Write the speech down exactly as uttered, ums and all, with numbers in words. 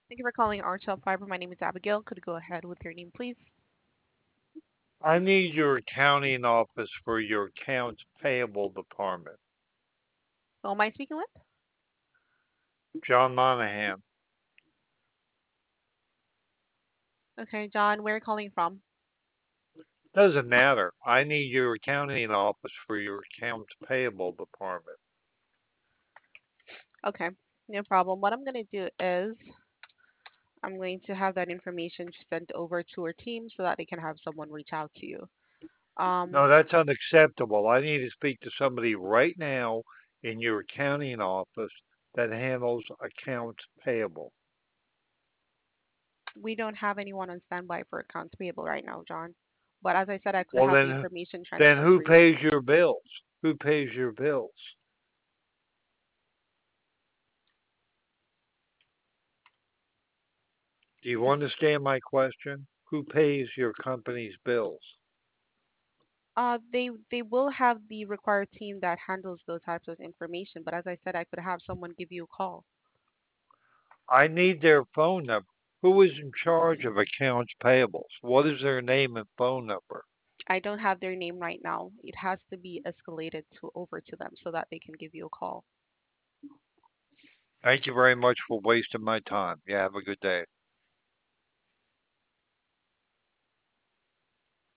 Thank you for calling R T L Fiber. My name is Abigail. Could you go ahead with your name, please? I need your accounting office for your accounts payable department. Who am I speaking with? John Monahan. Okay, John, where are you calling from? Doesn't matter. I need your accounting office for your accounts payable department. Okay, no problem. What I'm going to do is I'm going to have that information sent over to our team so that they can have someone reach out to you. No, Um, that's unacceptable. I need to speak to somebody right now in your accounting office that handles accounts payable. we don't have anyone on standby for accounts payable right now, John. But as I said, I could Well, have the then, information then transferred who for you. pays your bills? Who pays your bills? Do you understand my question? Who pays your company's bills? Uh, they they will have the required team that handles those types of information. But as I said, I could have someone give you a call. I need their phone number. Who is in charge of accounts payables? What is their name and phone number? I don't have their name right now. It has to be escalated to over to them so that they can give you a call. Thank you very much for wasting my time. You have a good day.